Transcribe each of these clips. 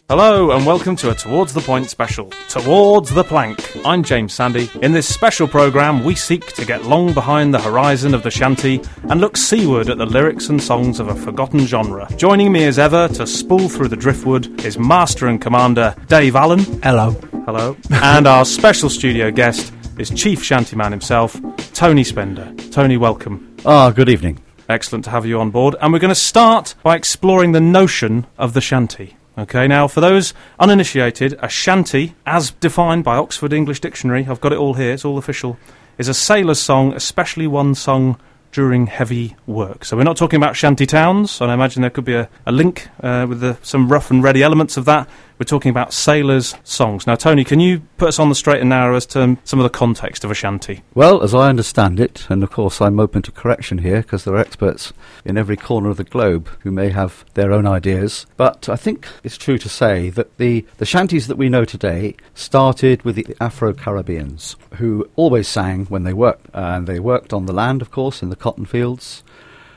Hello and welcome to a Towards the Point special, Towards the Plank. I'm James Sandy. In this special programme, we seek to get long behind the horizon of the shanty and look seaward at the lyrics and songs of a forgotten genre. Joining me as ever to spool through the driftwood is Master and Commander Dave Allen. Hello. Hello. And our special studio guest is Chief Shantyman himself, Tony Spender. Tony, welcome. Good evening. Excellent to have you on board. And we're going to start by exploring the notion of the shanty. Okay, now, for those uninitiated, a shanty, as defined by Oxford English Dictionary, I've got it all here, it's all official, is a sailor's song, especially one sung during heavy work. So we're not talking about shanty towns, and I imagine there could be a link with some rough and ready elements of that. We're talking about sailors' songs. Now, Tony, can you put us on the straight and narrow as to some of the context of a shanty? Well, as I understand it, and of course I'm open to correction here because there are experts in every corner of the globe who may have their own ideas, but I think it's true to say that the shanties that we know today started with the Afro-Caribbeans, who always sang when they worked. And they worked on the land, of course, in the cotton fields,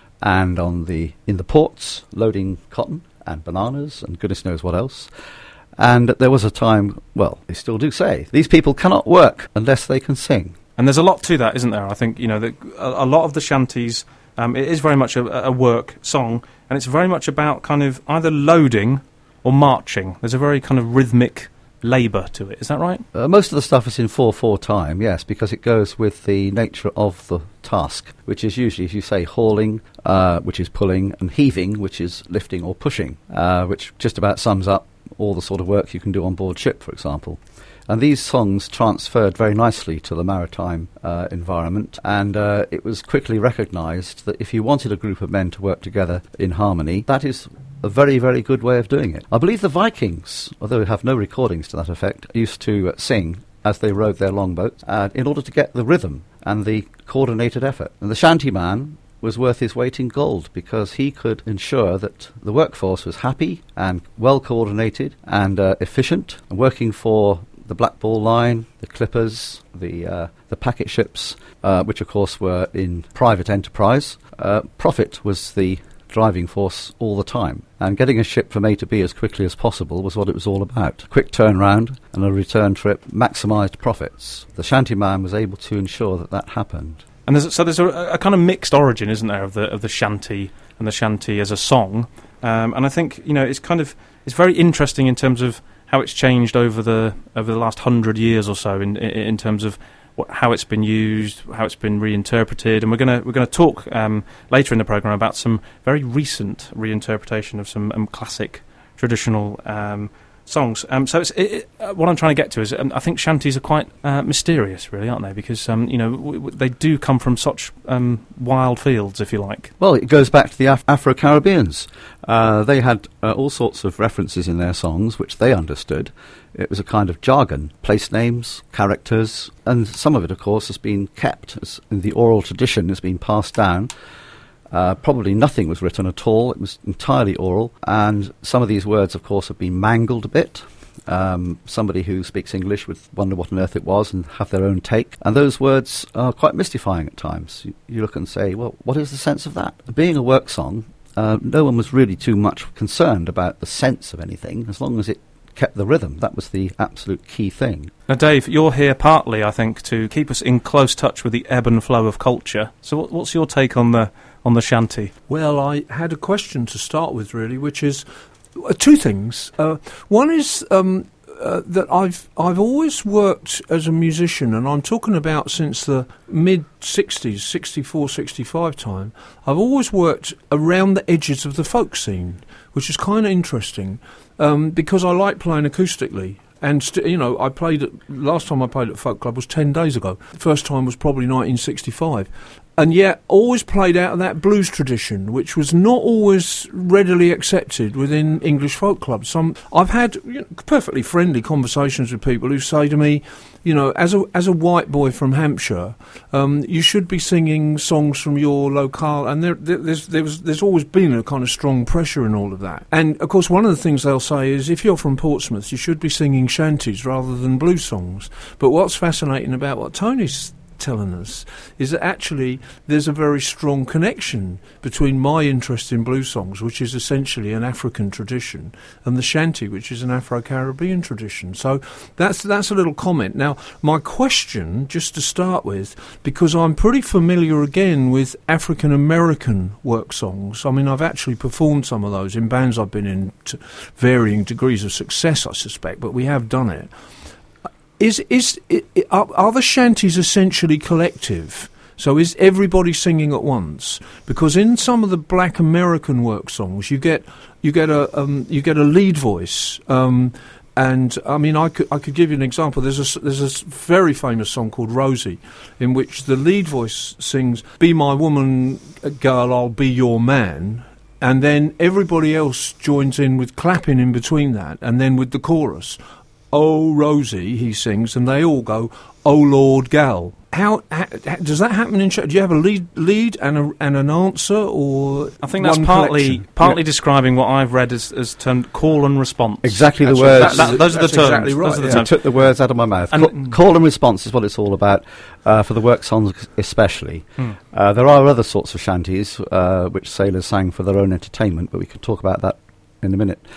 and in the ports, loading cotton and bananas and goodness knows what else. And there was a time, well, they still do say, these people cannot work unless they can sing. And there's a lot to that, isn't there? I think, you know, a lot of the shanties, it is very much a work song, and it's very much about kind of either loading or marching. There's a very kind of rhythmic labour to it, is that right? Most of the stuff is in 4/4 time, yes, because it goes with the nature of the task, which is usually, as you say, hauling, which is pulling, and heaving, which is lifting or pushing, which just about sums up all the sort of work you can do on board ship, for example. And these songs transferred very nicely to the maritime environment, and it was quickly recognised that if you wanted a group of men to work together in harmony, that is a very, very good way of doing it. I believe the Vikings, although we have no recordings to that effect, used to sing as they rowed their longboats in order to get the rhythm and the coordinated effort. And the shantyman was worth his weight in gold because he could ensure that the workforce was happy and well coordinated and efficient, and working for the Black Ball Line, the clippers, the packet ships, which of course were in private enterprise. Profit was the driving force all the time, and getting a ship from A to B as quickly as possible was what it was all about. Quick turnaround and a return trip maximised profits. The shantyman was able to ensure that happened. And there's a kind of mixed origin, isn't there, of the shanty and the shanty as a song. And I think, you know, it's very interesting in terms of how it's changed over the last 100 years or so in terms of how it's been used, how it's been reinterpreted, and we're going to talk later in the programme about some very recent reinterpretation of some classic traditional songs. So what I'm trying to get to is I think shanties are quite mysterious, really, aren't they? Because you know, they do come from such wild fields, if you like. Well, it goes back to the Afro-Caribbeans. They had all sorts of references in their songs which they understood. It was a kind of jargon, place names, characters, and some of it, of course, has been kept as in the oral tradition, has been passed down. Probably nothing was written at all. It was entirely oral, and some of these words, of course, have been mangled a bit. Somebody who speaks English would wonder what on earth it was and have their own take. And those words are quite mystifying at times. You look and say, well, what is the sense of that? Being a work song, no one was really too much concerned about the sense of anything, as long as it kept the rhythm. That was the absolute key thing. Now, Dave, you're here partly, I think, to keep us in close touch with the ebb and flow of culture. So what's your take on the shanty? Well, I had a question to start with, really, which is two things. One is that I've always worked as a musician, and I'm talking about since the mid-60s, 64, 65 time. I've always worked around the edges of the folk scene, which is kind of interesting, because I like playing acoustically. And, last time I played at Folk Club was 10 days ago. First time was probably 1965. And yet, always played out of that blues tradition, which was not always readily accepted within English folk clubs. I've had perfectly friendly conversations with people who say to me, you know, as a white boy from Hampshire, you should be singing songs from your locale. And there's always been a kind of strong pressure in all of that. And of course, one of the things they'll say is, if you're from Portsmouth, you should be singing shanties rather than blues songs. But what's fascinating about what Tony's telling us is that actually there's a very strong connection between my interest in blues songs, which is essentially an African tradition, and the shanty, which is an Afro-Caribbean tradition. So that's a little comment. Now, my question, just to start with, because I'm pretty familiar again with African-American work songs. I mean, I've actually performed some of those in bands I've been in to varying degrees of success, I suspect, but we have done it. Are the shanties essentially collective? So is everybody singing at once? Because in some of the Black American work songs, you get a lead voice. And I mean, I could give you an example. There's a very famous song called Rosie, in which the lead voice sings, "Be my woman, girl, I'll be your man." And then everybody else joins in with clapping in between that, and then with the chorus, "Oh, Rosie," he sings, and they all go, "Oh, Lord, gal." How does that happen in? Do you have a lead and an answer, or I think that's partly describing what I've read as termed call and response. Exactly the words. Those are the terms. Exactly right. Those are the terms. I took the words out of my mouth. Call and response is what it's all about, for the work songs especially. There are other sorts of shanties which sailors sang for their own entertainment, but we can talk about that in a minute.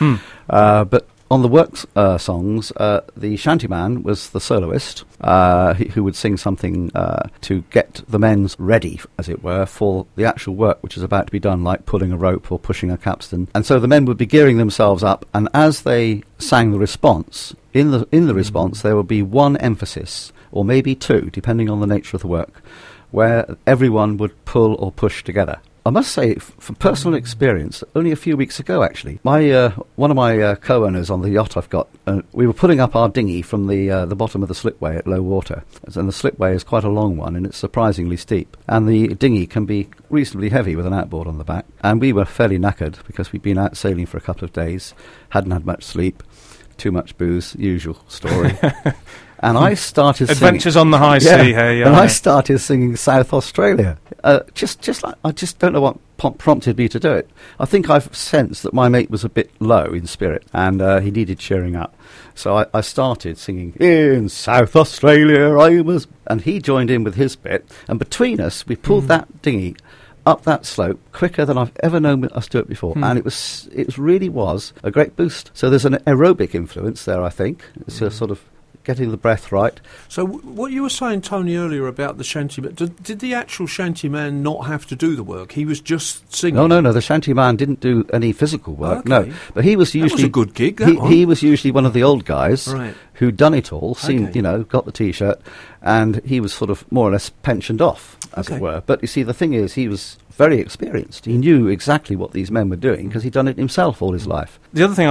But on the work songs, the shantyman was the soloist, who would sing something to get the men ready, as it were, for the actual work which is about to be done, like pulling a rope or pushing a capstan. And so the men would be gearing themselves up, and as they sang the response, in the response there would be one emphasis, or maybe two, depending on the nature of the work, where everyone would pull or push together. I must say, from personal experience, only a few weeks ago, actually, one of my co-owners on the yacht I've got, we were putting up our dinghy from the bottom of the slipway at low water. And the slipway is quite a long one, and it's surprisingly steep. And the dinghy can be reasonably heavy with an outboard on the back. And we were fairly knackered, because we'd been out sailing for a couple of days, hadn't had much sleep, too much booze, usual story. And I started singing Adventures on the High Sea. Hey, and I started singing South Australia. Just like, I just don't know what prompted me to do it. I think I've sensed that my mate was a bit low in spirit, and he needed cheering up. So I started singing, "In South Australia I was," and he joined in with his bit. And between us, we pulled that dinghy up that slope quicker than I've ever known us do it before, and it really was a great boost. So there's an aerobic influence there, I think. It's a sort of getting the breath right. So what you were saying, Tony, earlier about the shantyman, did the actual shantyman not have to do the work? He was just singing? No, the shantyman didn't do any physical work, no. But he was usually... That was a good gig, he was usually one of the old guys who'd done it all, got the T-shirt, and he was sort of more or less pensioned off, as it were. But you see, the thing is, he was very experienced. He knew exactly what these men were doing, because he'd done it himself all his life. The other thing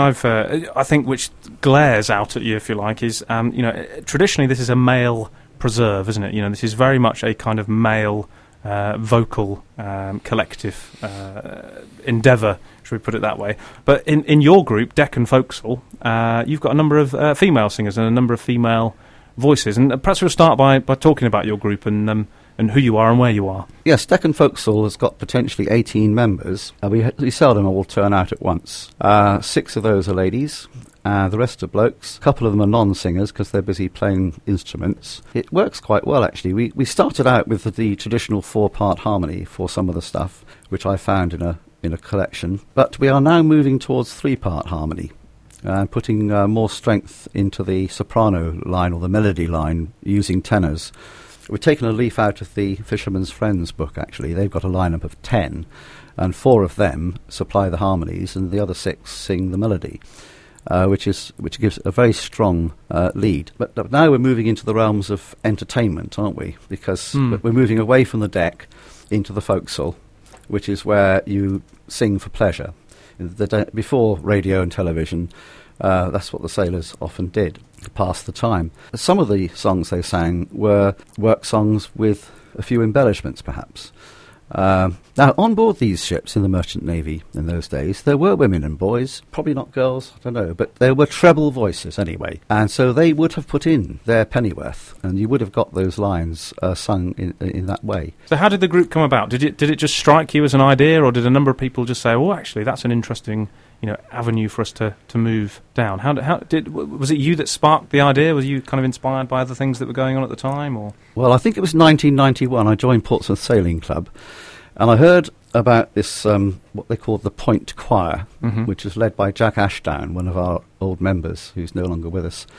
I think which glares out at you, if you like, is traditionally this is a male preserve, isn't it? You know, this is very much a kind of male vocal collective endeavour, should we put it that way? But in your group, Deccan Folksall, you've got a number of female singers and a number of female voices, and perhaps we'll start by talking about your group and who you are and where you are. Yes, Deccan Folksall has got potentially 18 members. We seldom all turn out at once. 6 of those are ladies. The rest are blokes. A couple of them are non-singers because they're busy playing instruments. It works quite well, actually. We started out with the traditional 4-part harmony for some of the stuff, which I found in a collection. But we are now moving towards 3-part harmony, and putting more strength into the soprano line or the melody line using tenors. We've taken a leaf out of the Fisherman's Friends book, actually. They've got a lineup of 10, and 4 of them supply the harmonies, and the other 6 sing the melody, which gives a very strong lead. But now we're moving into the realms of entertainment, aren't we? Because we're moving away from the deck into the forecastle, which is where you sing for pleasure. Before radio and television, that's what the sailors often did to pass the time. Some of the songs they sang were work songs with a few embellishments, perhaps. Now, on board these ships in the Merchant Navy in those days, there were women and boys, probably not girls, I don't know, but there were treble voices anyway, and so they would have put in their pennyworth, and you would have got those lines sung in that way. So how did the group come about? Did it just strike you as an idea, or did a number of people just say, "Oh, actually, that's an interesting avenue for us to move down. Was it you that sparked the idea? Was you kind of inspired by other things that were going on at the time, or? Well, I think it was 1991. I joined Portsmouth Sailing Club, and I heard about this what they called the Point Choir, which was led by Jack Ashdown, one of our old members who's no longer with us.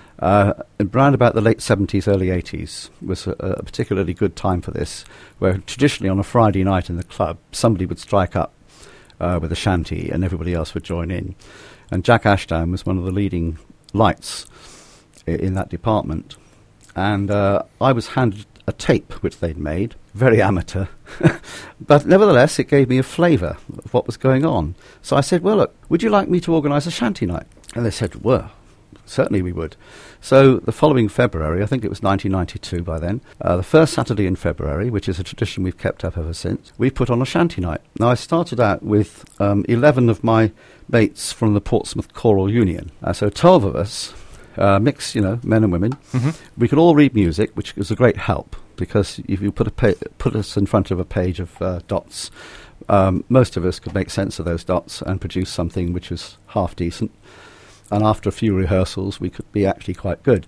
Around about the late 70s, early 80s was a particularly good time for this, where traditionally on a Friday night in the club, somebody would strike up with a shanty and everybody else would join in. And Jack Ashdown was one of the leading lights in that department. And I was handed a tape which they'd made, very amateur, but nevertheless it gave me a flavour of what was going on. So I said, well, look, would you like me to organise a shanty night? And they said, well, certainly we would. So the following February, I think it was 1992 by then, the first Saturday in February, which is a tradition we've kept up ever since, we put on a shanty night. Now, I started out with 11 of my mates from the Portsmouth Choral Union. So 12 of us, mixed, men and women. We could all read music, which was a great help, because if you put us in front of a page of dots, most of us could make sense of those dots and produce something which was half decent. And after a few rehearsals, we could be actually quite good.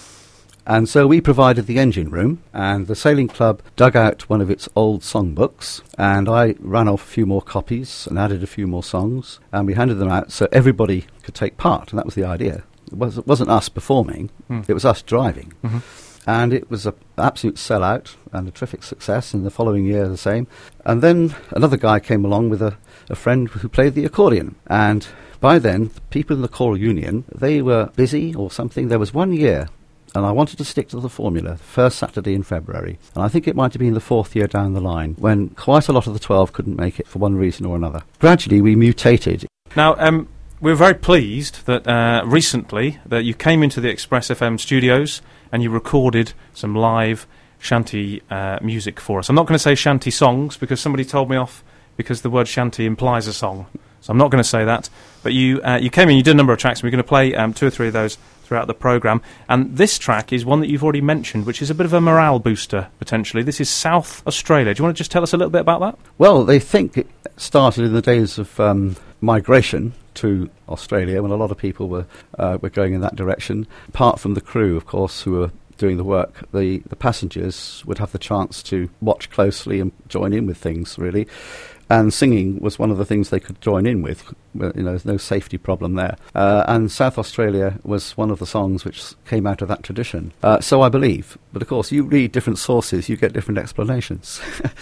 And so we provided the engine room, and the Sailing Club dug out one of its old songbooks, and I ran off a few more copies and added a few more songs, and we handed them out so everybody could take part, and that was the idea. It wasn't us performing, it was us driving. And it was an absolute sellout and a terrific success, and the following year the same. And then another guy came along with a friend who played the accordion, and by then, the people in the choral union, they were busy or something. There was 1 year, and I wanted to stick to the formula, the first Saturday in February. And I think it might have been the fourth year down the line, when quite a lot of the 12 couldn't make it for one reason or another. Gradually, we mutated. Now, we're very pleased that recently that you came into the Express FM studios and you recorded some live shanty music for us. I'm not going to say shanty songs, because somebody told me off because the word shanty implies a song. So I'm not going to say that. But you came in, you did a number of tracks, and we're going to play 2 or 3 of those throughout the programme. And this track is one that you've already mentioned, which is a bit of a morale booster, potentially. This is South Australia. Do you want to just tell us a little bit about that? Well, they think it started in the days of migration to Australia, when a lot of people were going in that direction. Apart from the crew, of course, who were doing the work, the passengers would have the chance to watch closely and join in with things, really. And singing was one of the things they could join in with. There's no safety problem there. And South Australia was one of the songs which came out of that tradition. So I believe. But of course, you read different sources, you get different explanations.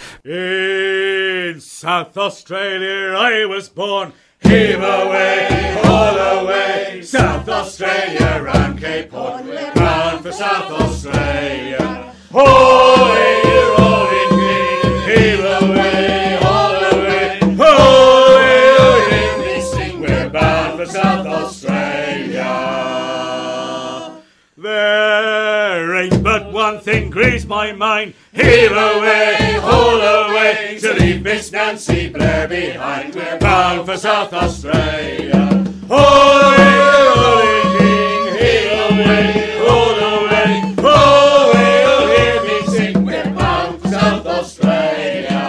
In South Australia I was born. Heave away, haul away, South Australia round Cape Horn, bound for South Australia. Hoy, rolling king, heave away, haul away, hoy, hear me sing, we're bound for South Australia. There ain't but one thing grieves my mind, heave away, haul away, to leave Miss Nancy Blair behind. We're bound for South Australia. Hoy, rolling king, heave away, haul away, hoy, hear me sing. We're bound for South Australia.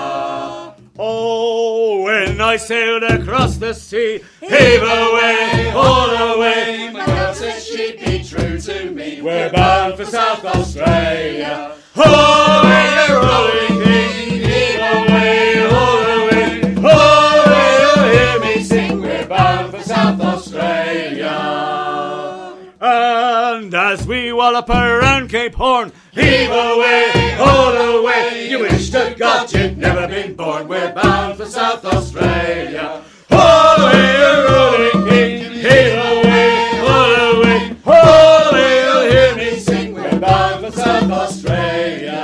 Oh, when I sailed across the sea, heave away, haul away, my girl said she'd be true to me. We're bound for South Australia. Hoy, rolling king, heave away, haul away, hoy, hear me sing. We're bound for South Australia. And as we wallop around Cape Horn, heave away, haul away, you wish to God you'd never been born. We're bound for South Australia. Hoy, rolling king, heave away, haul away, hoy, hear me sing. We're bound for South Australia.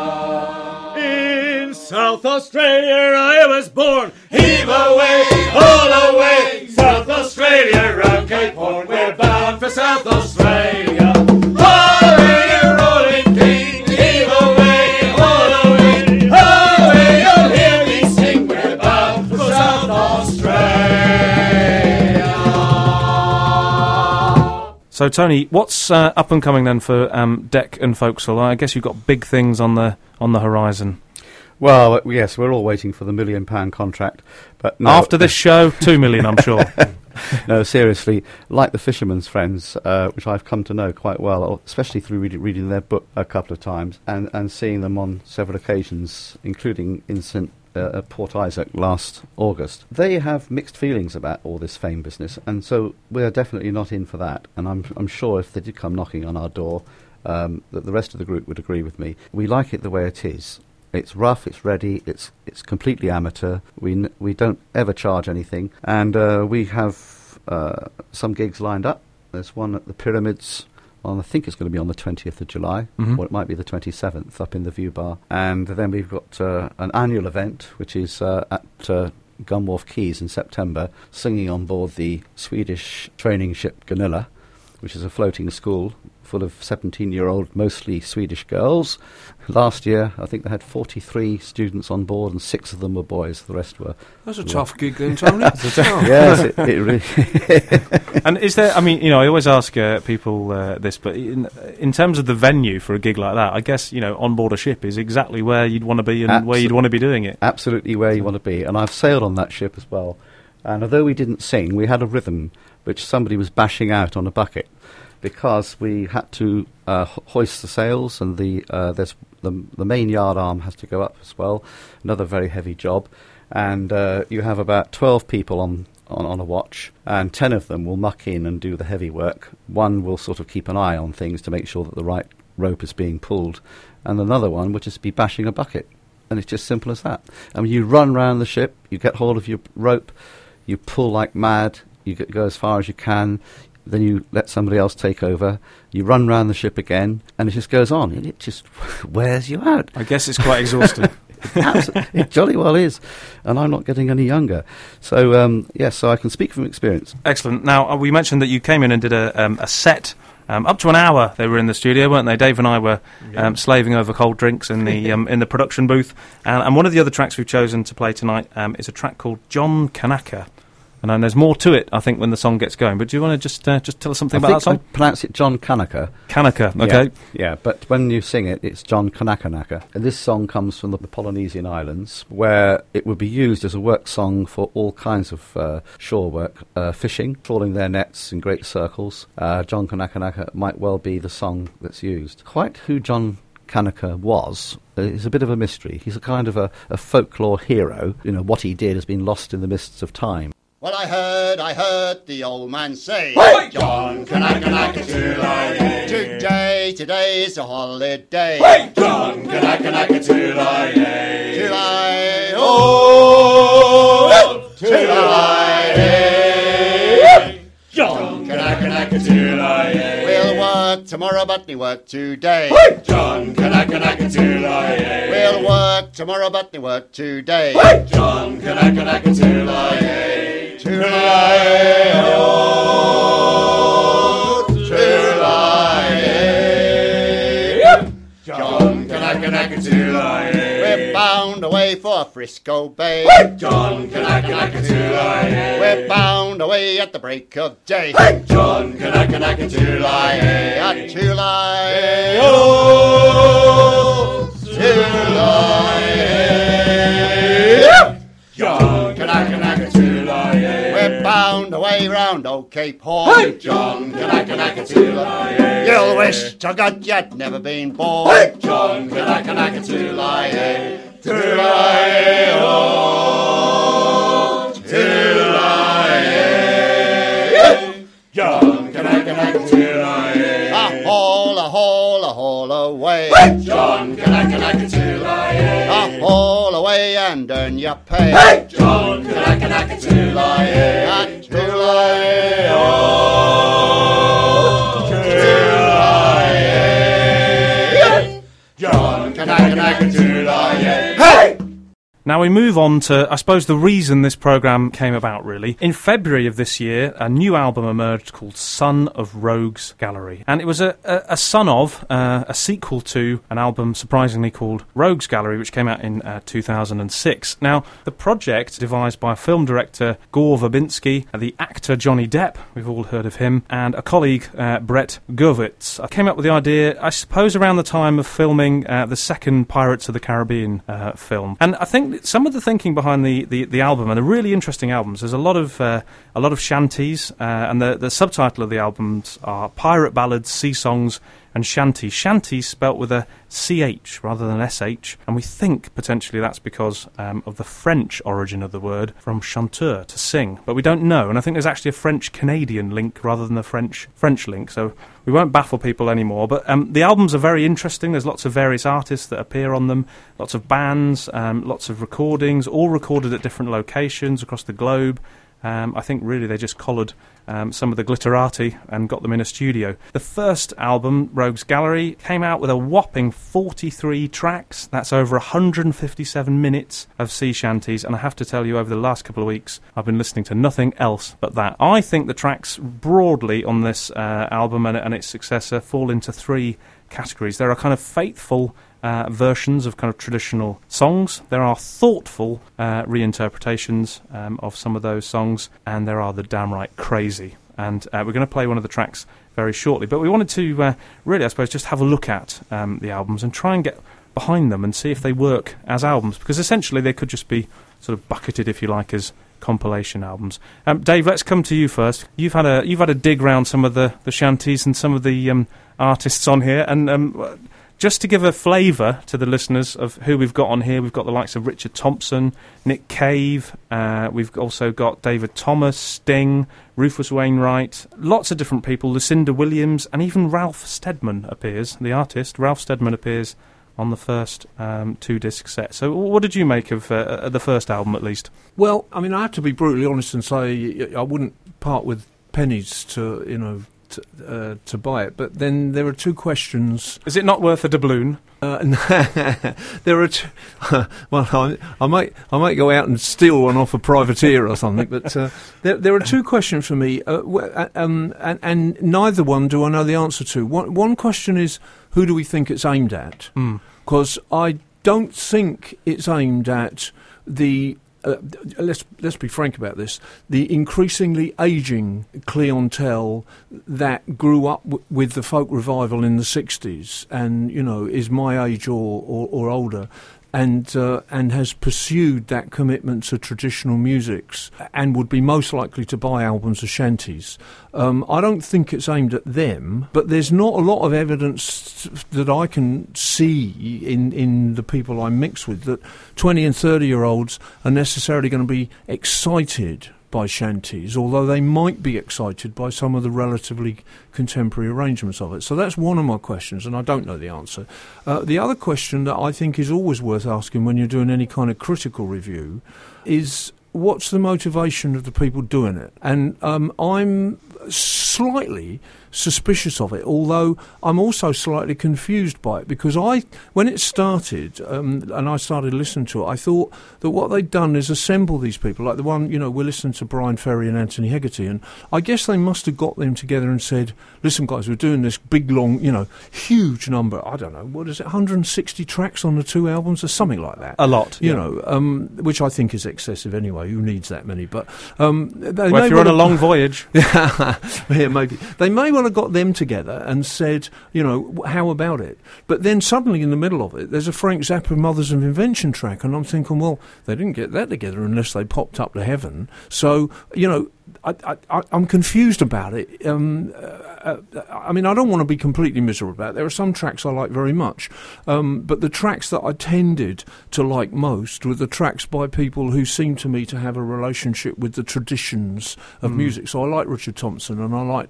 In South Australia I was born. Heave away, haul away, South Australia round Cape Horn. We're bound for South Australia. Hoy, rolling king, heave away, haul away, hoy, you'll hear me sing. We're bound for South Australia. So, Tony, what's up and coming then for Deck and Forecastle? I guess you've got big things on the horizon. Well, yes, we're all waiting for the £1 million contract, but no. After this show, 2 million, I'm sure. No, seriously, like the Fisherman's Friends, which I've come to know quite well, especially through reading their book a couple of times and seeing them on several occasions, including in Port Isaac last August. They have mixed feelings about all this fame business, and so we're definitely not in for that. And I'm sure if they did come knocking on our door, that the rest of the group would agree with me. We like it the way it is. It's rough, it's ready, it's completely amateur. We don't ever charge anything, and we have some gigs lined up. There's one at the Pyramids I think it's going to be on the 20th of July, or it might be the 27th up in the View Bar. And then we've got an annual event, which is at Gunwharf Quays in September, singing on board the Swedish training ship Gunilla, which is a floating school full of 17-year-old, mostly Swedish girls. Last year, I think they had 43 students on board, and 6 of them were boys. The rest were... That's a tough gig then, Tony. Yes, it really... And is there... I mean, I always ask people this, but in terms of the venue for a gig like that, I guess, on board a ship is exactly where you'd want to be and where you'd want to be doing it. Absolutely where you want to be. And I've sailed on that ship as well. And although we didn't sing, we had a rhythm which somebody was bashing out on a bucket, because we had to hoist the sails, and there's the main yard arm has to go up as well. Another very heavy job, and you have about 12 people on a watch, and 10 of them will muck in and do the heavy work. One will sort of keep an eye on things to make sure that the right rope is being pulled, and another one will just be bashing a bucket. And it's just simple as that. I mean, you run round the ship, you get hold of your rope, you pull like mad, you go as far as you can. Then you let somebody else take over. You run round the ship again, and it just goes on. And it just wears you out. I guess it's quite exhausting. It jolly well is. And I'm not getting any younger. So, yes, so I can speak from experience. Excellent. Now, we mentioned that you came in and did a set. Up to an hour they were in the studio, weren't they? Dave and I were slaving over cold drinks in the production booth. And one of the other tracks we've chosen to play tonight is a track called John Kanaka. And then there's more to it, I think, when the song gets going. But do you want to just tell us something about that song? I pronounce it John Kanaka. Kanaka, okay. Yeah, but when you sing it, it's John Kanakanaka. And this song comes from the Polynesian Islands, where it would be used as a work song for all kinds of shore work, fishing, trawling their nets in great circles. John Kanakanaka might well be the song that's used. Quite who John Kanaka was is a bit of a mystery. He's a kind of a folklore hero. What he did has been lost in the mists of time. Well, I heard the old man say, Hey! John Kanaka today's a holiday. Hey! John Kanaka Tulai, oh, Tulai, John Kanaka Tulai. We'll work tomorrow, but we work today. Hey! John Kanaka Tulai. We'll work tomorrow, but we work today. Hey! John Kanaka Tulai. Tulai, oh, Tulai, John Kanaka Tulai. We're bound away for Frisco Bay. John Kanaka Tulai. We're bound away at the break of day. John Kanaka Tulai. At Tulai, oh, Tulai, John Kanaka Tulai. we're bound away round Old Cape Horn. John Kanaka Tulai. You'll wish to God you'd never been born. John Kanaka Tulai. Tulai, oh, Tulai, John Kanaka Tulai. a haul away. John Kanaka Tulai. A haul away and earn your pay. John Kanaka Tulai. At Tulai, oh, Tulai. John Kanaka Tulai. hey! Now, Now we move on to, I suppose, the reason this programme came about, really. In February of this year, a new album emerged called Son of Rogues Gallery. And it was a son of, a sequel to an album surprisingly called Rogues Gallery, which came out in 2006. Now, the project, devised by film director Gore Verbinski, the actor Johnny Depp, we've all heard of him, and a colleague, Brett Gurewitz, came up with the idea, I suppose, around the time of filming the second Pirates of the Caribbean film. And I think some of the thinking behind the album, and the really interesting albums, there's a lot of shanties, and the subtitle of the albums are Pirate Ballads, Sea Songs, and Shanty. Shanty spelt with a CH rather than SH, and we think potentially that's because of the French origin of the word, from chanteur, to sing. But we don't know, and I think there's actually a French-Canadian link rather than a French link, so we won't baffle people anymore. But the albums are very interesting. There's lots of various artists that appear on them, lots of bands, lots of recordings, all recorded at different locations across the globe. I think really they just collared some of the glitterati and got them in a studio. The first album, Rogues Gallery, came out with a whopping 43 tracks. That's over 157 minutes of sea shanties, and I have to tell you, over the last couple of weeks, I've been listening to nothing else but that. I think the tracks broadly on this album and its successor fall into three categories. There are kind of faithful versions of kind of traditional songs. There are thoughtful reinterpretations of some of those songs, and there are the downright crazy. And we're going to play one of the tracks very shortly. But we wanted to really, I suppose, just have a look at the albums and try and get behind them and see if they work as albums, because essentially they could just be sort of bucketed, if you like, as compilation albums. Dave, let's come to you first. You've had a dig round some of the shanties and some of the artists on here, and just to give a flavour to the listeners of who we've got on here, we've got the likes of Richard Thompson, Nick Cave, we've also got David Thomas, Sting, Rufus Wainwright, lots of different people, Lucinda Williams, and even Ralph Steadman appears, the artist. Ralph Steadman appears on the first two-disc set. So what did you make of the first album, at least? Well, I mean, I have to be brutally honest and say I wouldn't part with pennies to buy it. But then there are two questions. Is it not worth a doubloon? There are two. Well, I might go out and steal one off a privateer or something. But there are two questions for me, and neither one do I know the answer to. One question is, who do we think it's aimed at? Because I don't think it's aimed at the. Let's be frank about this. The increasingly ageing clientele that grew up with the folk revival in the 60s and, is my age or older, and has pursued that commitment to traditional musics and would be most likely to buy albums of shanties. I don't think it's aimed at them, but there's not a lot of evidence that I can see in the people I mix with that 20 and 30-year-olds are necessarily going to be excited by shanties, although they might be excited by some of the relatively contemporary arrangements of it. So that's one of my questions, and I don't know the answer. The other question that I think is always worth asking when you're doing any kind of critical review is, what's the motivation of the people doing it? And I'm slightly suspicious of it, although I'm also slightly confused by it, because when it started and I started listening to it, I thought that what they'd done is assemble these people, like the one, we're listening to Brian Ferry and Anthony Hegarty, and I guess they must have got them together and said, listen guys, we're doing this big long, huge number, I don't know, what is it, 160 tracks on the two albums or something like that. A lot. Which I think is excessive anyway, who needs that many, but if you're on a long voyage. Yeah, maybe. They may well have got them together and said, how about it? But then suddenly in the middle of it, there's a Frank Zappa Mothers of Invention track, and I'm thinking, well, they didn't get that together unless they popped up to heaven. So, I'm confused about it. I mean, I don't want to be completely miserable about it. There are some tracks I like very much, but the tracks that I tended to like most were the tracks by people who seem to me to have a relationship with the traditions of music. So I like Richard Thompson, and I like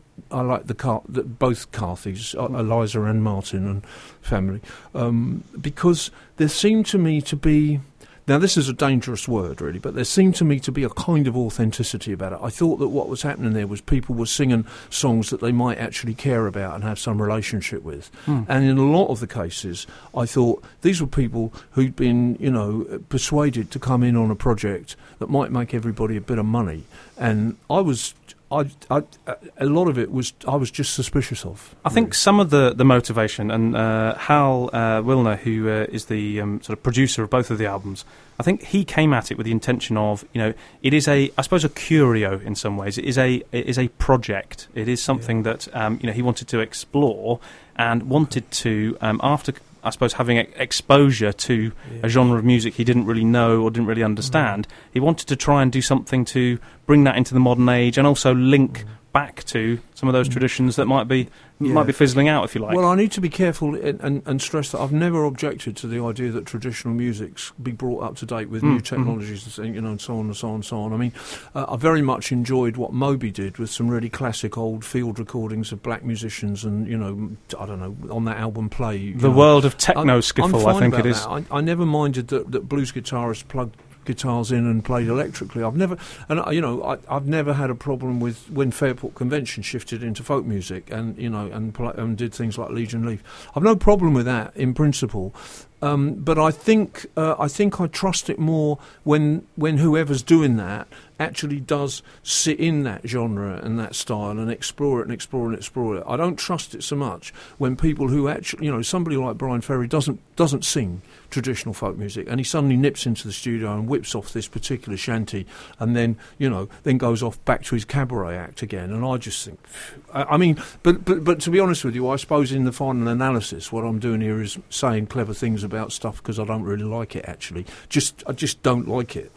both Carthys, Eliza and Martin and family, because there seemed to me to be Now, this is a dangerous word, really, but there seemed to me to be a kind of authenticity about it. I thought that what was happening there was people were singing songs that they might actually care about and have some relationship with. And in a lot of the cases, I thought these were people who'd been, persuaded to come in on a project that might make everybody a bit of money. And a lot of it was I was just suspicious of. I think some of the motivation, and Hal Wilner, who is the sort of producer of both of the albums, I think he came at it with the intention of, it is I suppose a curio in some ways. It is a project. It is something that he wanted to explore and wanted to after, I suppose, having exposure to a genre of music he didn't really know or didn't really understand, he wanted to try and do something to bring that into the modern age and also link back to some of those traditions that might be fizzling out, if you like. Well, I need to be careful and stress that I've never objected to the idea that traditional music's be brought up to date with new technologies, and so on and so on and so on. I mean, I very much enjoyed what Moby did with some really classic old field recordings of black musicians, and I don't know, on that album Play. The world of techno skiffle, I think it is. I never minded that blues guitarists plugged guitars in and played electrically. I've never had a problem with when Fairport Convention shifted into folk music and and did things like Legion Leaf. I've no problem with that in principle. But I think I trust it more when whoever's doing that actually does sit in that genre and that style and explore it. I don't trust it so much when people who actually, somebody like Brian Ferry doesn't sing traditional folk music, and he suddenly nips into the studio and whips off this particular shanty, and then goes off back to his cabaret act again. And I just think, but to be honest with you, I suppose in the final analysis, what I'm doing here is saying clever things about stuff because I don't really like it. Actually, I just don't like it.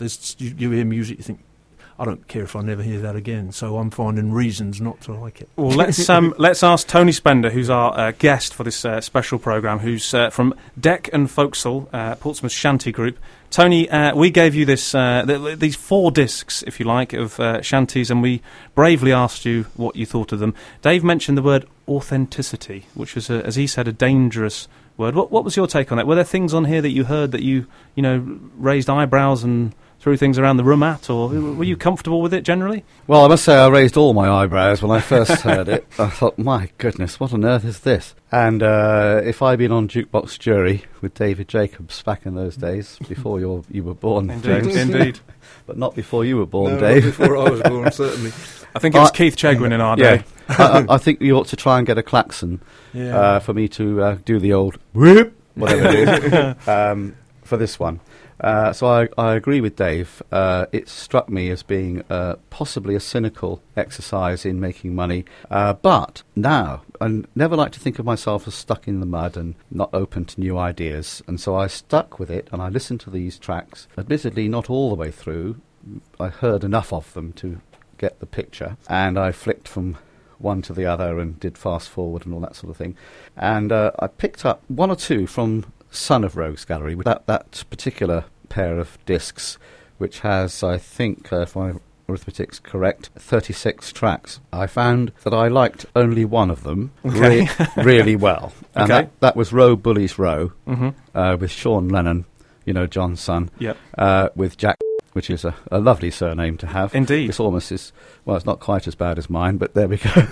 You hear music, you think, I don't care if I never hear that again. So I'm finding reasons not to like it. Well, let's ask Tony Spender, who's our guest for this special programme, who's from Deck and Folksal, Portsmouth Shanty Group. Tony, we gave you these 4 discs, if you like, of shanties, and we bravely asked you what you thought of them. Dave mentioned the word authenticity, which was, as he said, a dangerous word. What was your take on that? Were there things on here that you heard that you raised eyebrows and threw things around the room at, or were you comfortable with it generally? Well, I must say I raised all my eyebrows when I first heard it. I thought, my goodness, what on earth is this? And if I'd been on Jukebox Jury with David Jacobs back in those days, before you were born, James. Indeed. But not before you were born, Dave. Not before I was born, certainly. I think it was Keith Chegwin in our day. I think you ought to try and get a klaxon for me to do the old whoop, whatever it is, for this one. So I agree with Dave. It struck me as being possibly a cynical exercise in making money. But now, I never like to think of myself as stuck in the mud and not open to new ideas. And so I stuck with it and I listened to these tracks, admittedly not all the way through. I heard enough of them to get the picture. And I flicked from one to the other and did fast forward and all that sort of thing. And I picked up 1 or 2 from Son of Rogues Gallery, that particular pair of discs, which has, I think, if my arithmetic's correct, 36 tracks. I found that I liked only one of them really well. And that was Row Bullies Row, with Sean Lennon, John's son, with Jack, which is a lovely surname to have. Indeed. It's almost it's not quite as bad as mine, but there we go.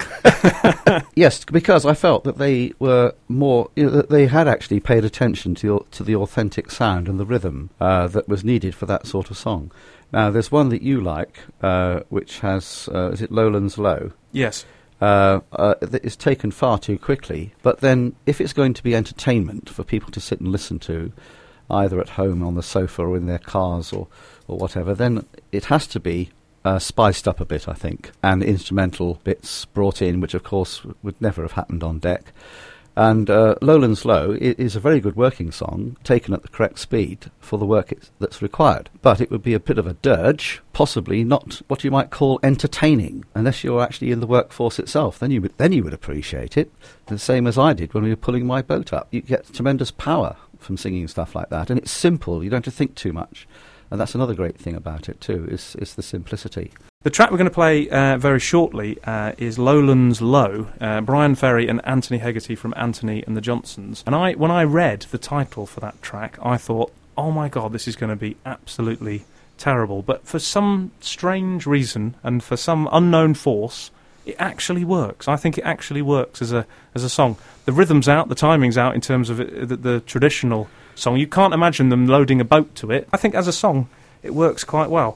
Yes, because I felt that they were more, that they had actually paid attention to the authentic sound and the rhythm that was needed for that sort of song. Now, there's one that you like, which has, is it Lowlands Low? Yes. That is taken far too quickly, but then if it's going to be entertainment for people to sit and listen to, either at home on the sofa or in their cars or whatever, then it has to be spiced up a bit, I think, and instrumental bits brought in, which of course would never have happened on Deck. And Lowlands Low is a very good working song, taken at the correct speed for the work that's required. But it would be a bit of a dirge, possibly not what you might call entertaining, unless you're actually in the workforce itself. Then you would appreciate it, the same as I did when we were pulling my boat up. You get tremendous power from singing stuff like that, and it's simple. You don't have to think too much. And that's another great thing about it too, is the simplicity. The track we're going to play very shortly is Lowlands Low, Brian Ferry and Anthony Hegarty from Anthony and the Johnsons. And when I read the title for that track, I thought, oh my God, this is going to be absolutely terrible. But for some strange reason and for some unknown force, it actually works. I think it actually works as a song. The rhythm's out, the timing's out in terms of the traditional song. You can't imagine them loading a boat to it. I think as a song, it works quite well.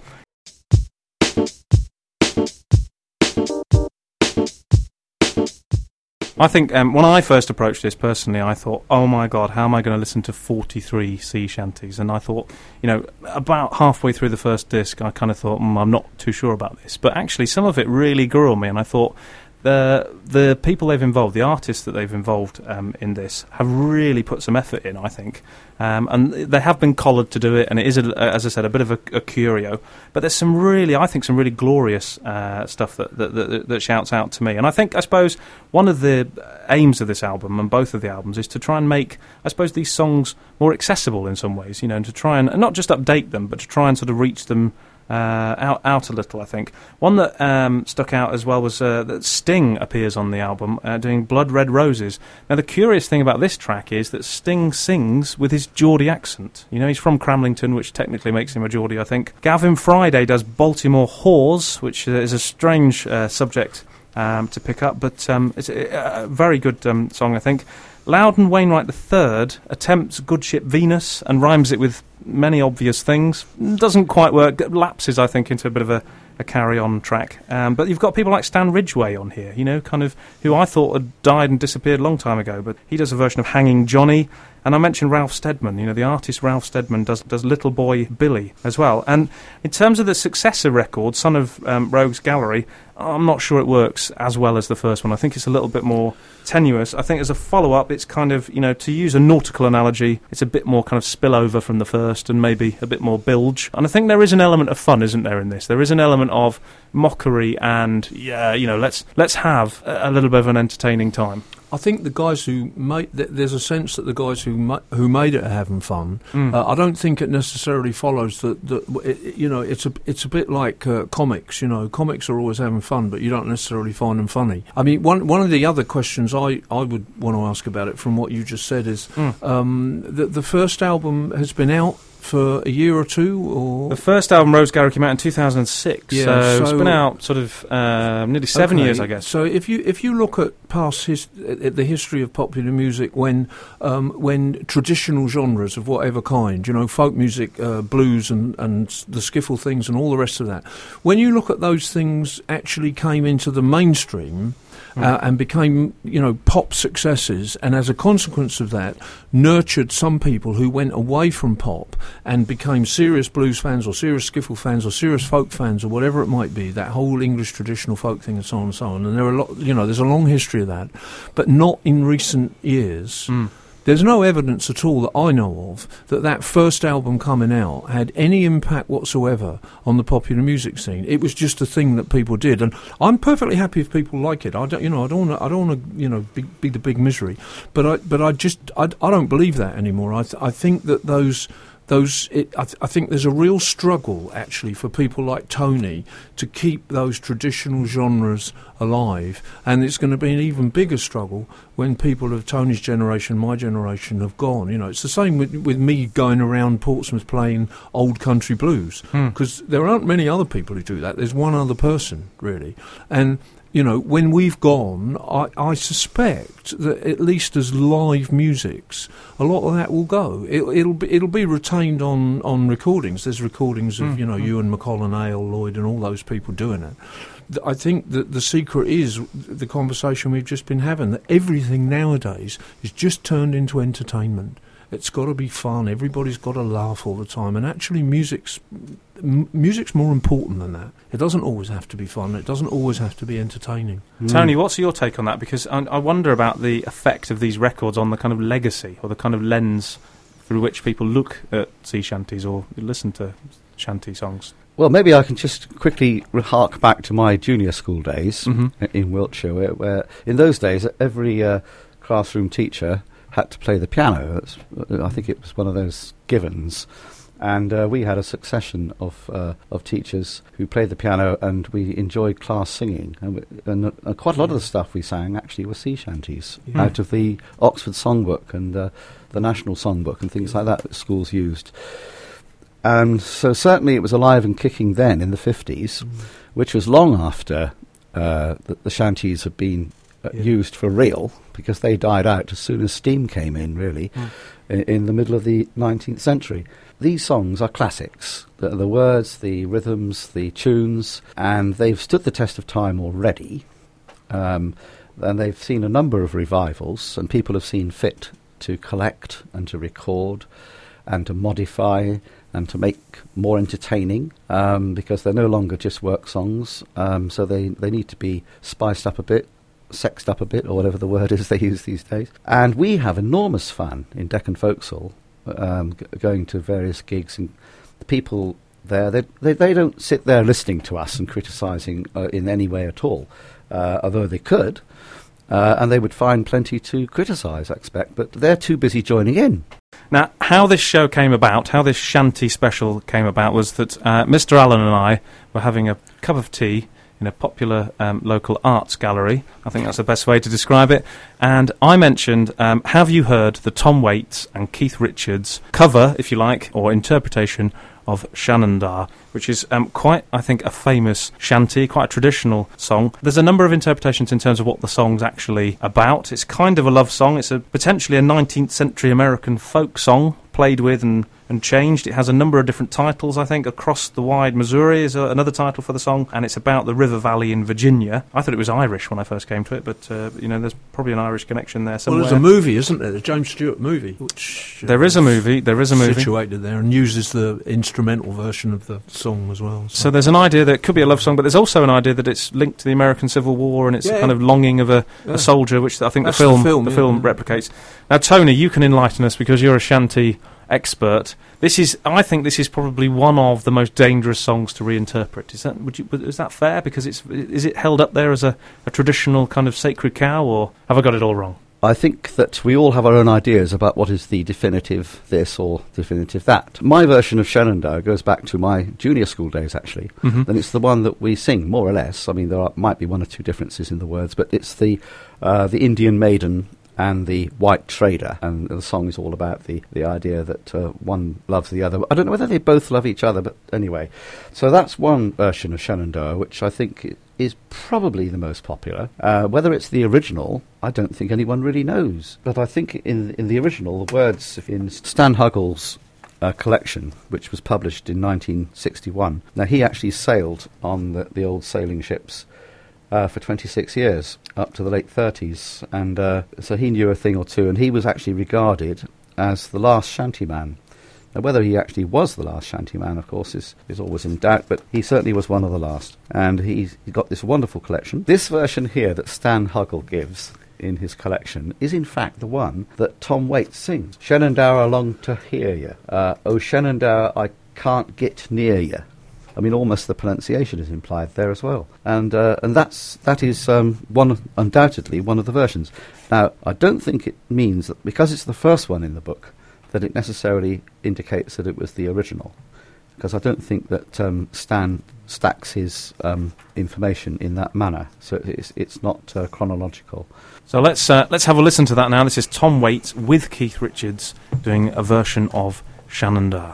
I think when I first approached this personally, I thought, oh my God, how am I going to listen to 43 sea shanties? And I thought, about halfway through the first disc, I kind of thought, I'm not too sure about this. But actually, some of it really grew on me, and I thought, the people they've involved, the artists that they've involved in this, have really put some effort in, I think. And they have been collared to do it, and it is, as I said, a bit of a curio. But there's some really glorious stuff that shouts out to me. And I suppose, one of the aims of this album, and both of the albums, is to try and make, I suppose, these songs more accessible in some ways, and to try and not just update them, but to try and sort of reach them out a little, I think. One that stuck out as well was that Sting appears on the album doing Blood Red Roses. Now, the curious thing about this track is that Sting sings with his Geordie accent. He's from Cramlington, which technically makes him a Geordie, I think. Gavin Friday does Baltimore Whores, which is a strange subject to pick up, but it's a very good song, I think. Loudon Wainwright III attempts Good Ship Venus and rhymes it with many obvious things. Doesn't quite work. Lapses, I think, into a bit of a carry-on track. But you've got people like Stan Ridgway on here, kind of who I thought had died and disappeared a long time ago. But he does a version of Hanging Johnny. And I mentioned Ralph Steadman. The artist Ralph Steadman does Little Boy Billy as well. And in terms of the successor record, Son of Rogues Gallery, I'm not sure it works as well as the first one. I think it's a little bit more tenuous. I think as a follow-up, it's kind of, to use a nautical analogy, it's a bit more kind of spillover from the first and maybe a bit more bilge. And I think there is an element of fun, isn't there, in this? There is an element of mockery and, let's have a little bit of an entertaining time. I think the guys who made... There's a sense that the guys who made it are having fun. I don't think it necessarily follows that it's a bit like comics. Comics are always having fun, but you don't necessarily find them funny. I mean, one of the other questions I would want to ask about it from what you just said is the first album has been out for a year or two, or... The first album, Rogues Gallery, came out in 2006, so it's been out sort of nearly 7 years, I guess. So if you look at the history of popular music, when traditional genres of whatever kind, folk music, blues and the skiffle things and all the rest of that, when you look at those things actually came into the mainstream, and became, pop successes, and as a consequence of that, nurtured some people who went away from pop and became serious blues fans or serious skiffle fans or serious folk fans or whatever it might be, that whole English traditional folk thing and so on and so on. And there are there's a long history of that, but not in recent years. There's no evidence at all that I know of that first album coming out had any impact whatsoever on the popular music scene. It was just a thing that people did, and I'm perfectly happy if people like it. I don't want to be the big misery, but I don't believe that anymore. I think that I think there's a real struggle, actually, for people like Tony to keep those traditional genres alive, and it's going to be an even bigger struggle when people of Tony's generation, my generation, have gone. It's the same with me going around Portsmouth playing old country blues, because there aren't many other people who do that. There's one other person, really, and... when we've gone, I suspect that at least as live musics, a lot of that will go. It'll be retained on recordings. There's recordings of Ewan McColl, Ale, Lloyd, and all those people doing it. I think that the secret is the conversation we've just been having, that everything nowadays is just turned into entertainment. It's got to be fun. Everybody's got to laugh all the time. And actually, music's more important than that. It doesn't always have to be fun. It doesn't always have to be entertaining. Tony, what's your take on that? Because I wonder about the effect of these records on the kind of legacy or the kind of lens through which people look at sea shanties or listen to shanty songs. Well, maybe I can just quickly hark back to my junior school days in Wiltshire, where in those days every classroom teacher had to play the piano. I think it was one of those givens. And we had a succession of teachers who played the piano, and we enjoyed class singing. And quite a lot of the stuff we sang actually were sea shanties out of the Oxford Songbook and the National Songbook and things like that schools used. And so certainly it was alive and kicking then in the 50s, which was long after the shanties had been used for real, because they died out as soon as steam came in, really, in the middle of the 19th century. These songs are classics, the words, the rhythms, the tunes, and they've stood the test of time already. And they've seen a number of revivals, and people have seen fit to collect and to record and to modify and to make more entertaining, because they're no longer just work songs, so they need to be spiced up a bit, sexed up a bit, or whatever the word is they use these days. And we have enormous fun in Deccan Folksall, going to various gigs, and the people there, they don't sit there listening to us and criticising in any way at all, although they could, and they would find plenty to criticise, I expect, but they're too busy joining in. Now, how this show came about, how this shanty special came about, was that Mr. Allen and I were having a cup of tea in a popular local arts gallery. I think that's the best way to describe it. And I mentioned, have you heard the Tom Waits and Keith Richards cover, if you like, or interpretation of Shannon-Dar, which is quite, I think, a famous shanty, quite a traditional song. There's a number of interpretations in terms of what the song's actually about. It's kind of a love song. It's potentially a 19th century American folk song, played with and changed. It has a number of different titles, I think. Across the Wide Missouri is another title for the song, and it's about the river valley in Virginia. I thought it was Irish when I first came to it, but there's probably an Irish connection there somewhere. Well, there's a movie, isn't there? The James Stewart movie, which there is a movie situated there and uses the instrumental version of the song as well. So there's an idea that it could be a love song, but there's also an idea that it's linked to the American Civil War, and it's a kind of longing of a soldier, which I think the film replicates. Now, Tony, you can enlighten us because you're a shanty expert. I think this is probably one of the most dangerous songs to reinterpret. Is that fair? Because is it held up there as a traditional kind of sacred cow, or have I got it all wrong? I think that we all have our own ideas about what is the definitive this or definitive that. My version of Shenandoah goes back to my junior school days, actually. And it's the one that we sing, more or less. I mean, might be one or two differences in the words, but it's the Indian Maiden and the White Trader, and the song is all about the idea that one loves the other. I don't know whether they both love each other, but anyway. So that's one version of Shenandoah, which I think is probably the most popular. Whether it's the original, I don't think anyone really knows. But I think in the original, the words in Stan Huggle's collection, which was published in 1961. Now, he actually sailed on the old sailing ships for 26 years, up to the late 30s, and so he knew a thing or two, and he was actually regarded as the last shantyman. Now, whether he actually was the last shantyman, of course, is always in doubt, but he certainly was one of the last, and he got this wonderful collection. This version here that Stan Huggle gives in his collection is in fact the one that Tom Waits sings. Shenandoah, I long to hear you. Oh, Shenandoah, I can't get near you. I mean, almost the pronunciation is implied there as well, and that is undoubtedly one of the versions. Now, I don't think it means that because it's the first one in the book that it necessarily indicates that it was the original, because I don't think that Stan stacks his information in that manner, so it's not chronological. So let's have a listen to that now. This is Tom Waits with Keith Richards doing a version of Shenandoah.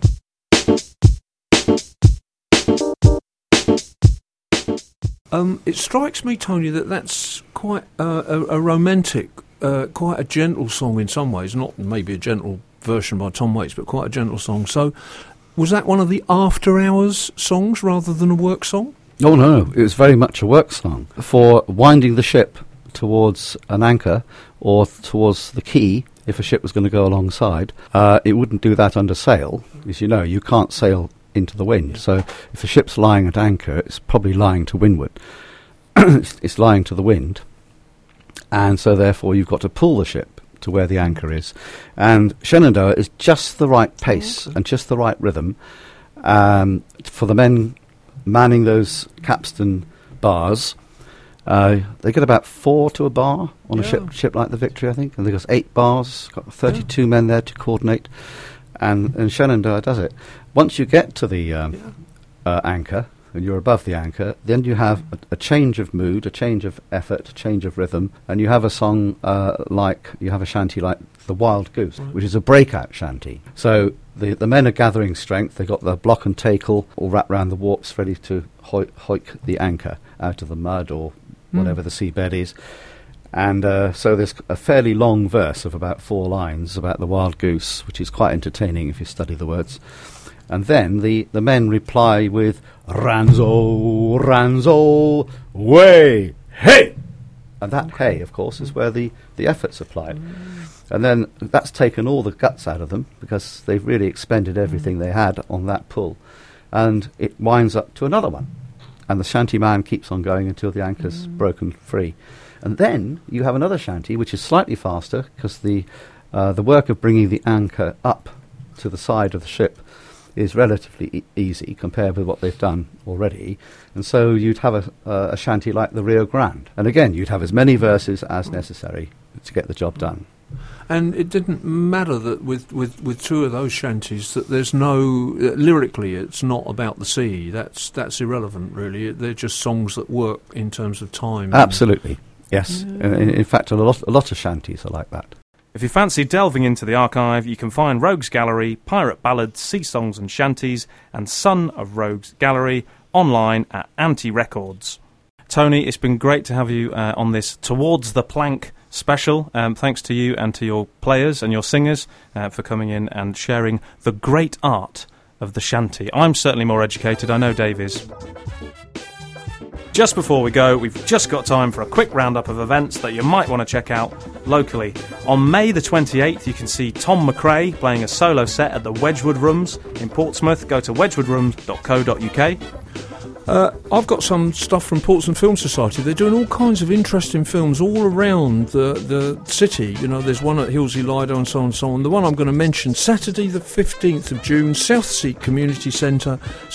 It strikes me, Tony, that's quite a romantic, quite a gentle song in some ways. Not maybe a gentle version by Tom Waits, but quite a gentle song. So, was that one of the after-hours songs rather than a work song? Oh, no. It was very much a work song for winding the ship towards an anchor or towards the quay if a ship was going to go alongside. It wouldn't do that under sail. As you know, you can't sail into the wind. So if the ship's lying at anchor, it's probably lying to windward. It's lying to the wind. And so therefore you've got to pull the ship to where the anchor is. And Shenandoah is just the right pace and just the right rhythm for the men manning those capstan bars. They get about 4 to a bar on a ship like the Victory, I think. And they've got 8 bars, got 32 men there to coordinate. and Shenandoah does it. Once you get to the anchor, and you're above the anchor, then you have a change of mood, a change of effort, a change of rhythm, and you have a song you have a shanty like The Wild Goose, which is a breakout shanty. So the men are gathering strength, they've got the block and tackle all wrapped round the warps ready to hoik the anchor out of the mud or whatever the seabed is. And so there's a fairly long verse of about 4 lines about the wild goose, which is quite entertaining if you study the words. And then the men reply with Ranzo, Ranzo, way, hey! And that hey, of course, is where the effort's applied. And then that's taken all the guts out of them because they've really expended everything they had on that pull. And it winds up to another one. And the shanty man keeps on going until the anchor's broken free. And then you have another shanty, which is slightly faster because the work of bringing the anchor up to the side of the ship is relatively easy compared with what they've done already. And so you'd have a shanty like the Rio Grande. And again, you'd have as many verses as necessary to get the job done. And it didn't matter that with 2 of those shanties that there's no lyrically it's not about the sea. That's irrelevant really. They're just songs that work in terms of time. Absolutely, yes. In fact, a lot of shanties are like that. If you fancy delving into the archive, you can find Rogues Gallery, Pirate Ballads, Sea Songs and Shanties, and Son of Rogues Gallery online at Anti Records. Tony, it's been great to have you on this Towards the Plank special. Thanks to you and to your players and your singers for coming in and sharing the great art of the shanty. I'm certainly more educated. I know Dave is. Just before we go, we've just got time for a quick roundup of events that you might want to check out locally. On May the 28th, you can see Tom McRae playing a solo set at the Wedgwood Rooms in Portsmouth. Go to wedgwoodrooms.co.uk. I've got some stuff from Portsmouth Film Society. They're doing all kinds of interesting films all around the city. You know, there's one at Hillsey Lido and so on and so on. The one I'm going to mention, Saturday the 15th of June, Southseat Community Centre,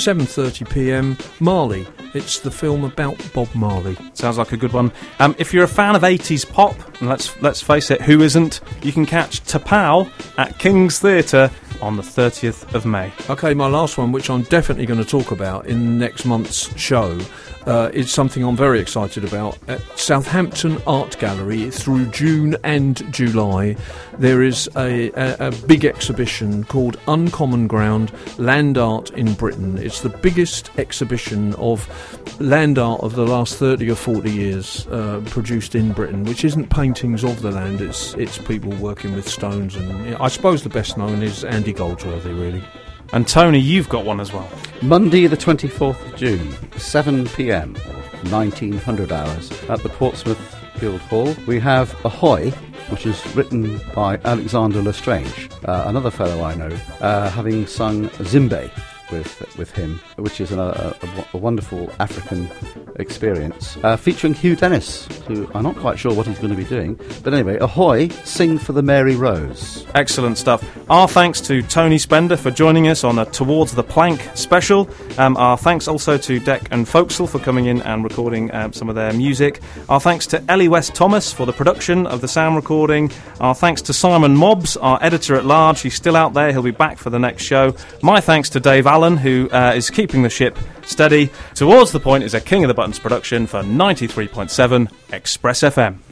7:30pm, Marley. It's the film about Bob Marley. Sounds like a good one. If you're a fan of 80s pop, and let's face it, who isn't, you can catch Tapao at King's Theatre on the 30th of May. OK, my last one, which I'm definitely going to talk about in next month's show, is something I'm very excited about. At Southampton Art Gallery through June and July, there is a big exhibition called Uncommon Ground, Land Art in Britain. It's the biggest exhibition of land art of the last 30 or 40 years produced in Britain, which isn't paintings of the land, it's people working with stones. And I suppose the best known is Andy Goldsworthy, really. And Tony, you've got one as well. Monday the 24th of June, 7pm, 1900 hours, at the Portsmouth Guildhall. We have Ahoy, which is written by Alexander Lestrange, another fellow I know, having sung Zimbe with him, which is a wonderful African experience, featuring Hugh Dennis, who I'm not quite sure what he's going to be doing. But anyway, Ahoy, sing for the Mary Rose. Excellent stuff. Our thanks to Tony Spender for joining us on a Towards the Plank special. Our thanks also to Deck and Folksel for coming in and recording some of their music. Our thanks to Ellie West Thomas for the production of the sound recording. Our thanks to Simon Mobbs, our editor-at-large. He's still out there. He'll be back for the next show. My thanks to Dave Allen, who is keeping the ship steady. Towards the Point is a King of the Buttons production for 93.7 Express FM.